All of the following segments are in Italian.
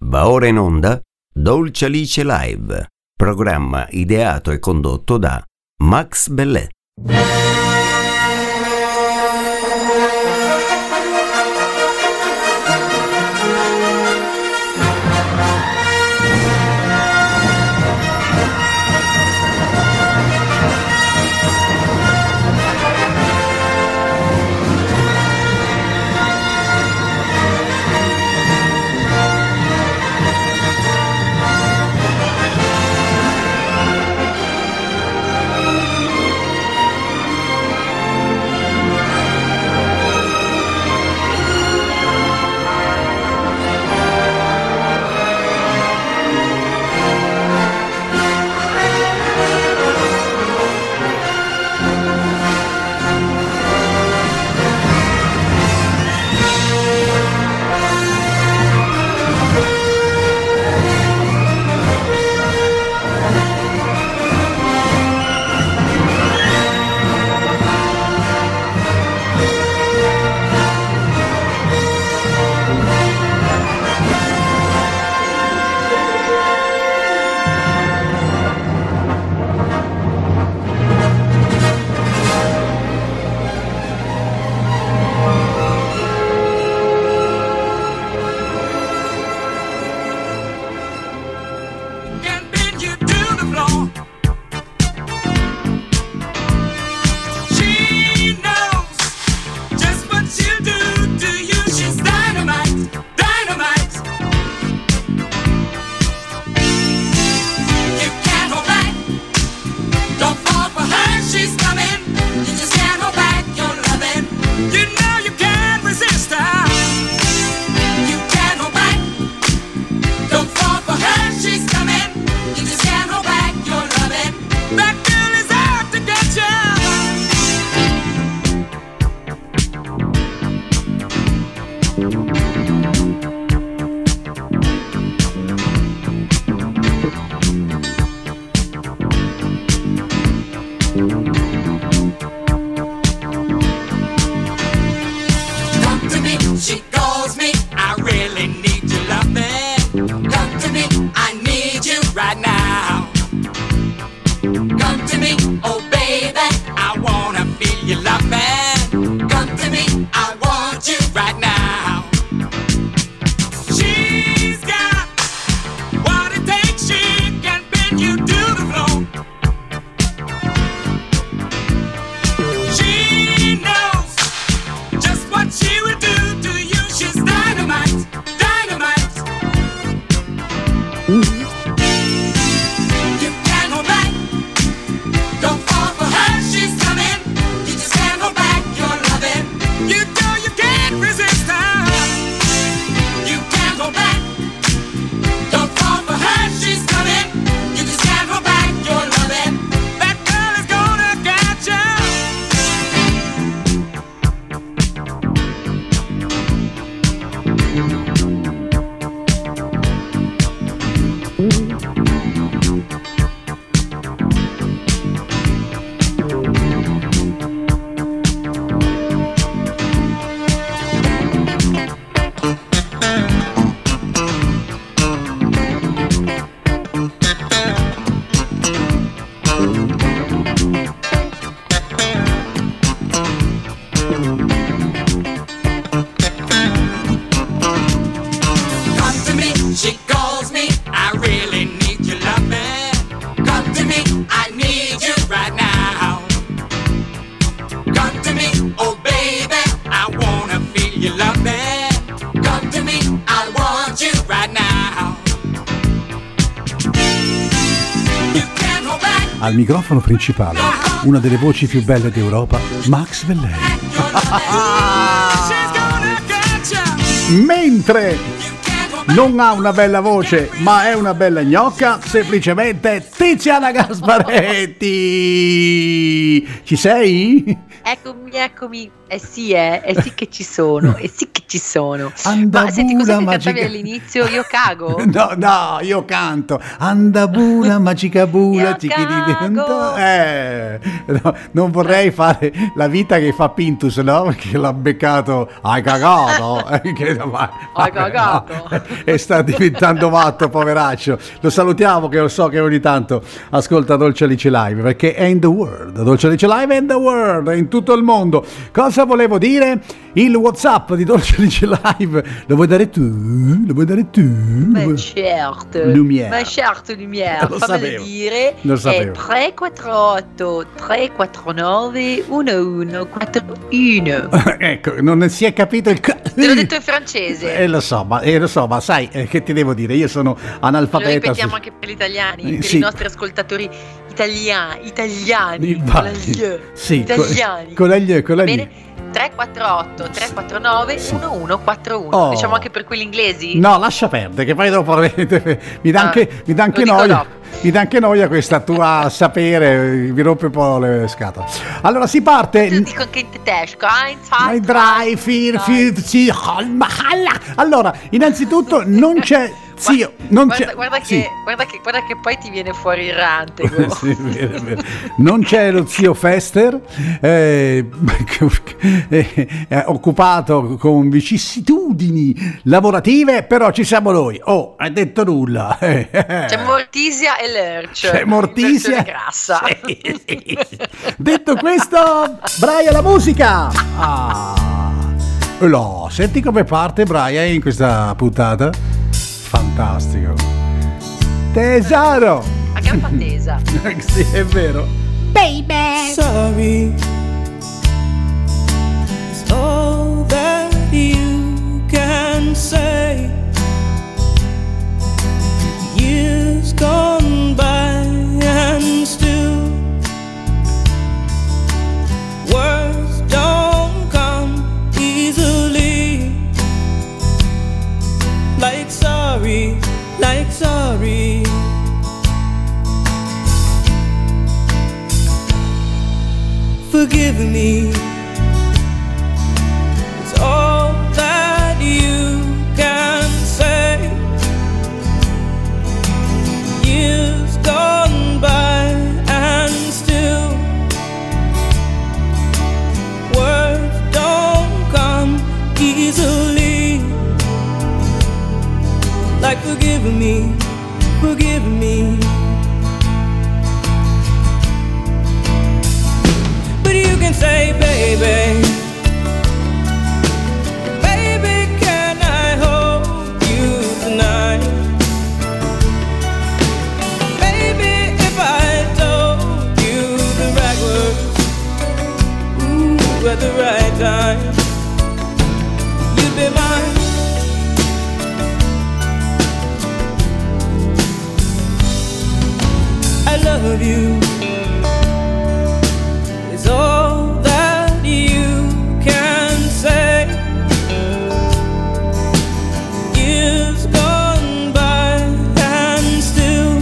Va ora in onda Dolce Alice Live, programma ideato e condotto da Max Bellet. Al microfono principale, una delle voci più belle d'Europa, Max Bellet. Mentre non ha una bella voce, ma è una bella gnocca, semplicemente Tiziana Gasparetti. Ci sei? Eccomi. sì che ci sono, Andabula, ma senti, così che magica... cantavi all'inizio, io cago. No, io canto. Andabula, magica bula, Io cago. no, non vorrei fare la vita che fa Pintus, no? Perché l'ha beccato. Hai cagato? Hai cagato. No. E sta diventando matto, poveraccio. Lo salutiamo, che lo so che ogni tanto ascolta Dolce Alice Live, perché è in the world. Dolce Alice Live è in the world, è in tutto il mondo. Cosa volevo dire? Il WhatsApp di Dolce Alice Live lo vuoi dare tu? Ma certo. Lumière. Lo Fammelo sapevo. dire. Lo sapevo. È 348 349 1141. Ecco, non si è capito il... Te l'ho detto in francese. Lo so, ma sai, che ti devo dire? Io sono Lo analfabeta. ripetiamo anche per gli italiani, per sì. i nostri ascoltatori italiani. Infatti, sì, Italiani. con la gli. Bene. 348 349 1141. Oh. Diciamo anche per quelli inglesi? No, lascia perdere, che poi dopo mi dà anche dico noia. dopo. Mi dà anche noia questa tua sapere, mi rompe un po' le scatole. Allora si parte. Lo dico anche in tedesco. Dai, drei, vier, sì. Allora, innanzitutto non c'è zio, non c'è. Guarda che poi ti viene fuori il rantego. Sì, vero. Non c'è lo zio Fester, è occupato con vicissitudini lavorative, però ci siamo noi. Oh, hai detto nulla. C'è Mortisia e Lerch. C'è Mortisia. In versione grassa. Sì. Detto questo, Brian, la musica. No, senti come parte Brian in questa puntata. Fantastico. Tesoro. Anche a me fa tesa. Sì, è vero. Baby, sorry, it's all that you can say. Years gone by and still words don't come easily. Like sorry. Forgive me. It's all that you can say. Years gone by and still words don't come easily. Like forgive me. But you can say, baby, can I hold you tonight? Baby, if I told you the right words, at the right time, you'd be mine. I love you. It's all that you can say. Years gone by and still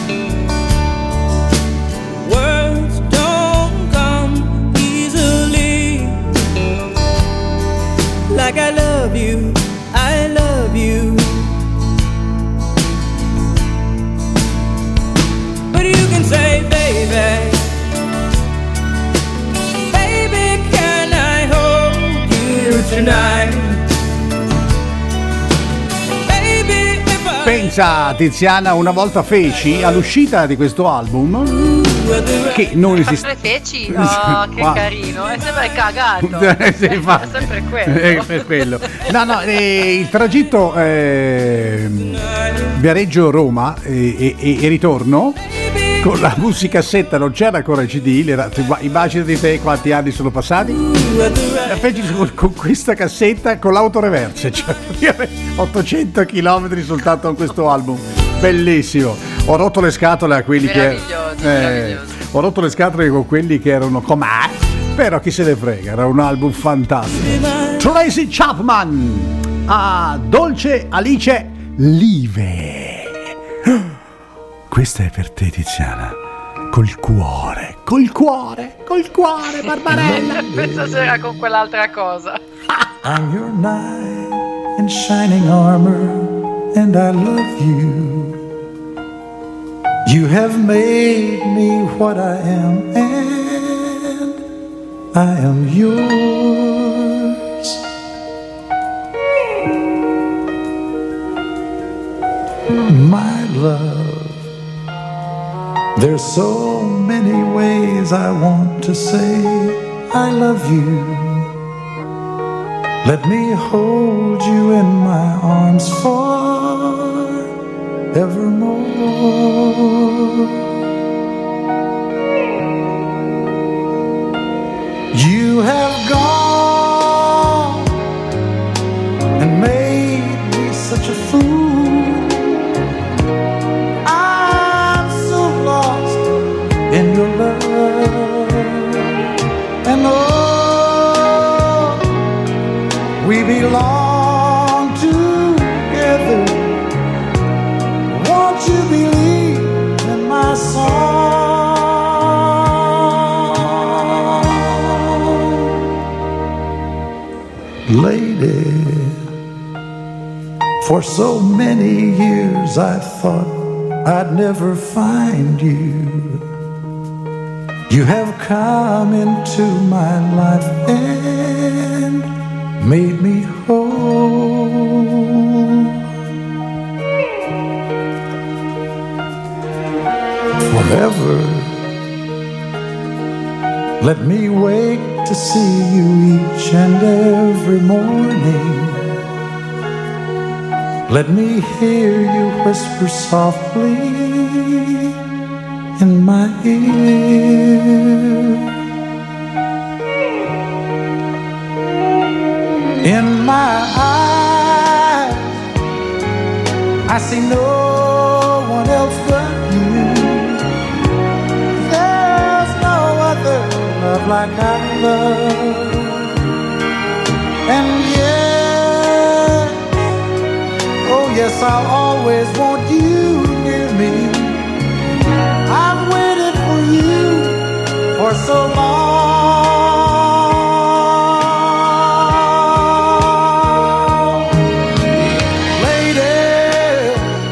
words don't come easily. Like I love you. Say, baby, can I hold you tonight? Baby, if I... Pensa, Tiziana, una volta feci all'uscita di questo album che non esiste. Feci? Oh, che carino, è sempre cagato. È sempre quello. È per quello. No, il tragitto Viareggio-Roma e ritorno. Con la musicassetta non c'era ancora il CD, immagina di te quanti anni sono passati. La feci con questa cassetta con l'autoreverse, cioè 800 km soltanto con questo album. Bellissimo. Ho rotto le scatole a quelli meraviglioso. Ho rotto le scatole con quelli che erano com'è, però chi se ne frega, era un album fantastico. Tracy Chapman a Dolce Alice Live. Questa è per te, Tiziana. col cuore, Barbarella. Questa sera con quell'altra cosa. I'm your knight in shining armor, and I love you. You have made me what I am, and I am yours. My love, there's so many ways I want to say I love you. Let me hold you in my arms forevermore. You have gone and made me such a fool. I'm so lost in your love, and oh, we belong together. Won't you believe in my song, lady? For so many years I thought I'd never find you. You have come into my life and made me whole. Forever, let me wake to see you each and every morning. Let me hear you whisper softly in my ear. In my eyes, I see no one else but you. There's no other love like I love. And yes, oh yes, I'll always want you near me. I've waited for you for so long. Lady,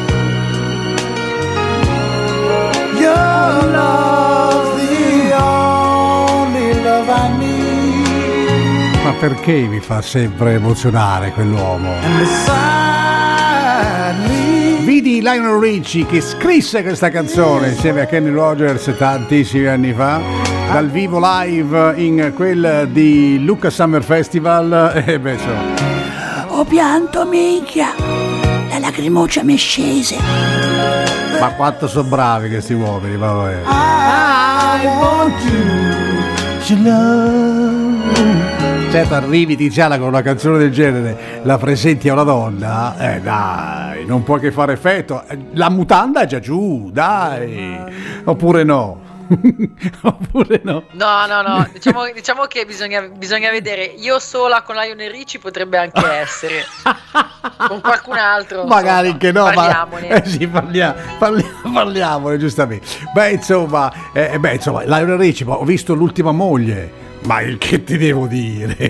your love's the only love I need. Ma perché mi fa sempre emozionare quell'uomo? And beside me, Vidi Lionel Richie che scrisse questa canzone insieme a Kenny Rogers tantissimi anni fa, dal vivo live in quel di Lucca Summer Festival. E beh, Ho pianto, minchia, la lacrimuccia mi è scese. ma quanto sono bravi questi uomini, ma vabbè. I want to love. Certo, arrivi Tiziana con una canzone del genere, la presenti a una donna, dai, non può che fare effetto. La mutanda è già giù, dai, oppure no? Oppure no? No, diciamo che bisogna vedere. Io sola con Lionel Richie potrebbe anche essere. Con qualcun altro Magari insomma, che no, parliamone. ma sì, parliamone giustamente. Beh, insomma, Lionel Richie, ma ho visto l'ultima moglie. Ma che ti devo dire?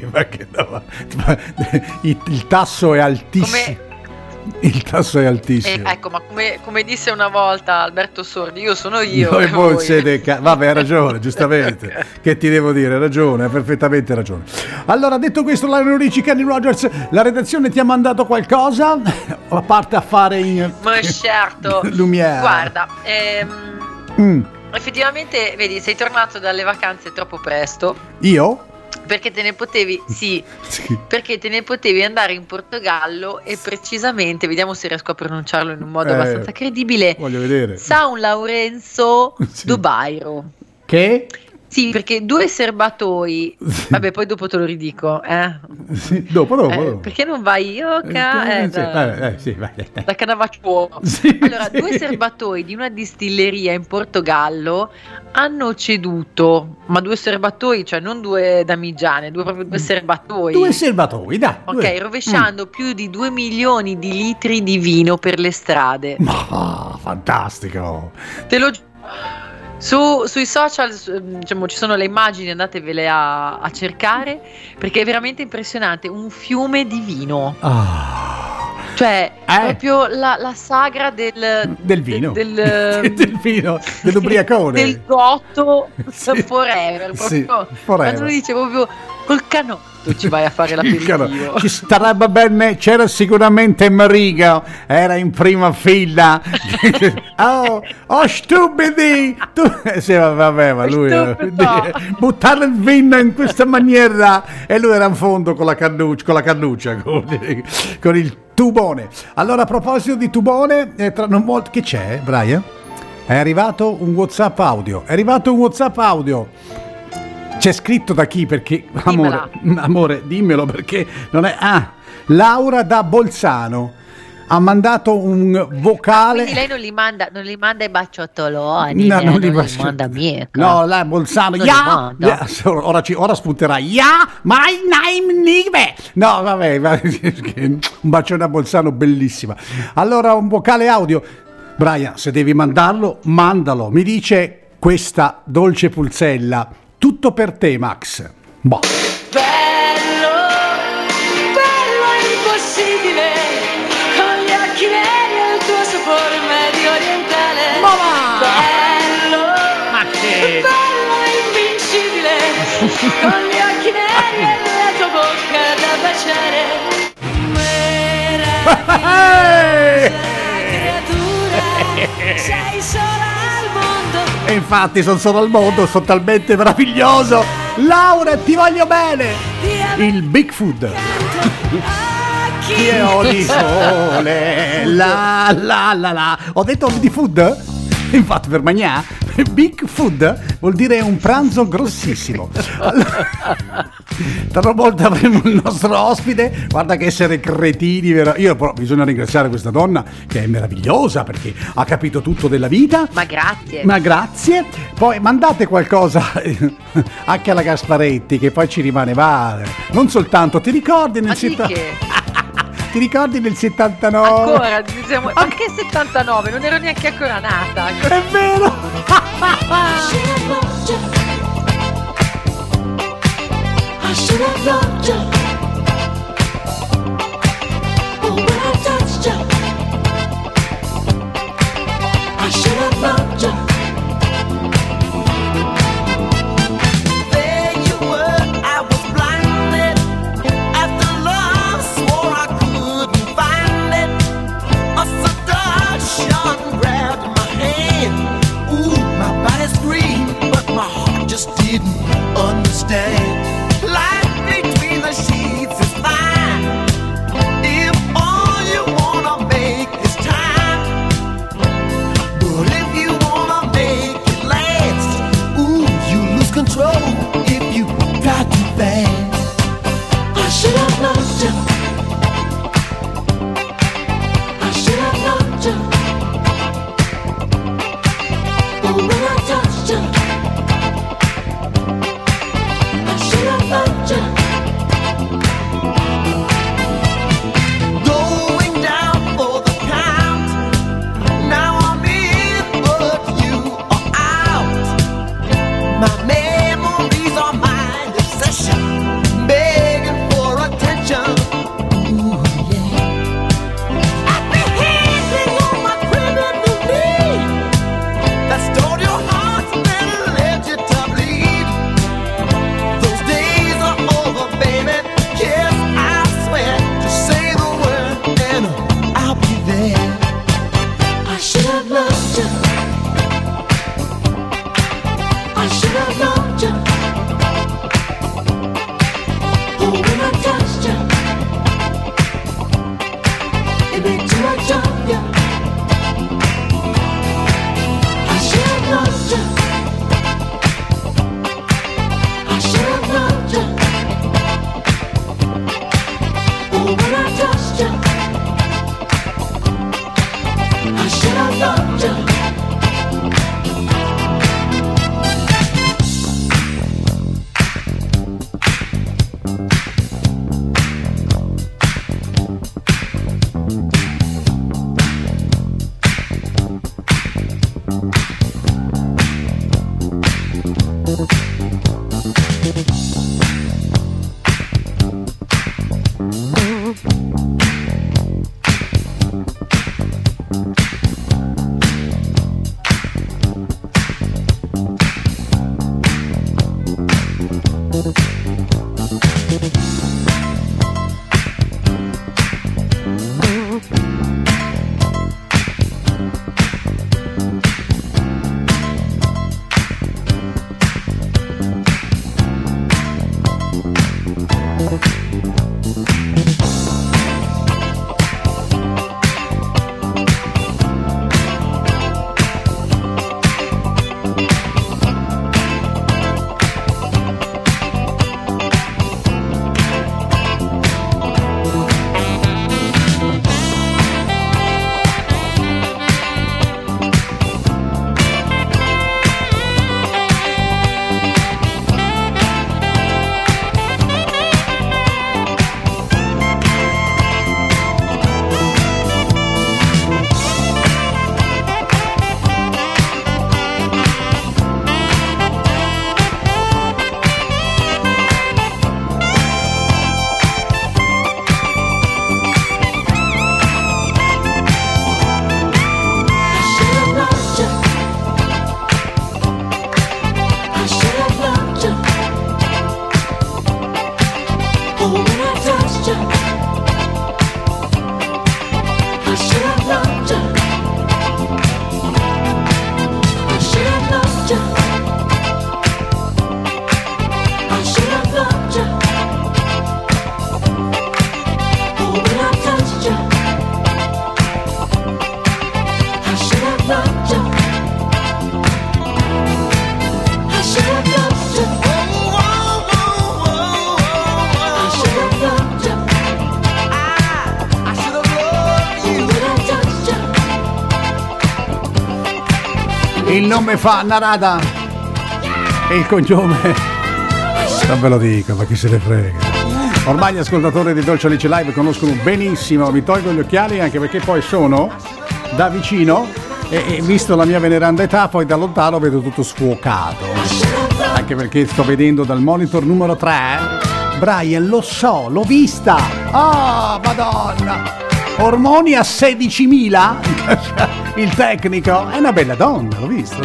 Il tasso è altissimo. Il tasso è altissimo. Ecco, ma come disse una volta Alberto Sordi, io sono io. Noi e voi. siete vabbè, hai ragione, giustamente. Che ti devo dire? Hai ragione, hai perfettamente ragione. Allora, detto questo, Lionel Richie, Kenny Rogers, la redazione ti ha mandato qualcosa? A parte a fare in Ma certo. Lumière. Guarda, effettivamente, vedi, sei tornato dalle vacanze troppo presto. Io? Perché te ne potevi, sì, perché te ne potevi andare in Portogallo e precisamente, vediamo se riesco a pronunciarlo in un modo abbastanza credibile. Voglio vedere. São Lourenço Sì. do Bairro. Che? Sì, perché due serbatoi, vabbè, poi dopo te lo ridico, Sì, dopo. perché non vai io Sì, vai. da Canavacciuolo. Sì, Allora, sì. due serbatoi di una distilleria in Portogallo hanno ceduto, ma due serbatoi, cioè non due damigiane, proprio due serbatoi. Due serbatoi, dai. Ok, rovesciando più di 2 milioni di litri di vino per le strade. Ma fantastico. Te lo giuro. Sui social diciamo, ci sono le immagini, andatevele a cercare, perché è veramente impressionante, un fiume di vino. Cioè, proprio la sagra del vino. del vino, dell'ubriacone. Del gotto Sì. forever. Sì, Proprio, forever. quando lui dice proprio col canotto ci vai a fare l'aperitivo. Ci starebbe bene, c'era sicuramente Mariga, era in prima fila. oh stupidi! Sì, vabbè, ma lui buttare il vino in questa maniera, e lui era in fondo con la cannuccia, con il tubone. Allora, a proposito di tubone, che c'è, Brian? È arrivato un WhatsApp audio. C'è scritto da chi? Perché amore, dimmelo, perché non è. Laura da Bolzano ha mandato un vocale. Quindi lei non li manda i bacciottoloni, No, non li manda mica. No, la Bolzano. Ora spunterà. My name Nive. No, vabbè, un bacione a Bolzano, bellissima. Allora, un vocale audio. Brian, se devi mandarlo, mandalo. Mi dice questa dolce pulzella. Tutto per te, Max. Boh. Bello, bello impossibile, con gli occhi neri e il tuo sapore medio orientale. Bello, bello invincibile, con gli occhi neri e la tua bocca da baciare. Creatura, sei sola al mondo. E infatti sono solo al mondo, sono talmente meraviglioso. Laura, ti voglio bene. Il Big Food. Io di sole. La. Ho detto di food? Infatti per mangiare Big Food vuol dire un pranzo grossissimo. Allora, tra una volta avremo il nostro ospite. Guarda che essere cretini, io però bisogna ringraziare questa donna che è meravigliosa, perché ha capito tutto della vita. Ma grazie. Poi mandate qualcosa anche alla Gasparetti, che poi ci rimane male. Non soltanto, ti ricordi nel Ti ricordi nel 79? Ancora, diciamo, anche 79, non ero neanche ancora nata. È vero! Understand, life between the sheets is fine. If all you wanna be Il nome fa Narada e il cognome non ve lo dico, ma chi se ne frega. Ormai gli ascoltatori di Dolce Alice Live conoscono benissimo, mi tolgo gli occhiali anche perché poi sono da vicino e visto la mia veneranda età poi da lontano vedo tutto sfuocato, anche perché sto vedendo dal monitor numero 3 Brian, lo so, l'ho vista, madonna, ormoni a 16.000 il tecnico, è una bella donna, l'ho visto.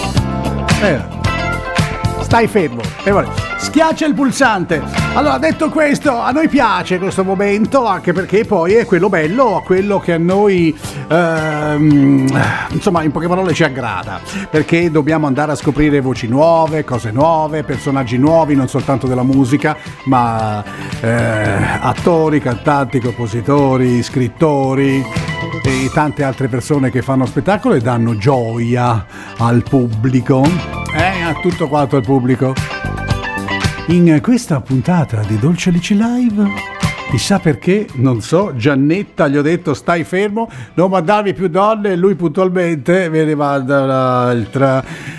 Stai fermo, schiaccia il pulsante. Allora, detto questo, a noi piace questo momento, anche perché poi è quello bello, quello che a noi insomma, in poche parole ci aggrada, perché dobbiamo andare a scoprire voci nuove, cose nuove, personaggi nuovi, non soltanto della musica, ma attori, cantanti, compositori, scrittori e tante altre persone che fanno spettacolo e danno gioia al pubblico, a tutto quanto al pubblico. In questa puntata di Dolce Alice Live, chissà perché, non so, Giannetta gli ho detto stai fermo, non mandarmi più donne, e lui puntualmente me ne manda un'altra.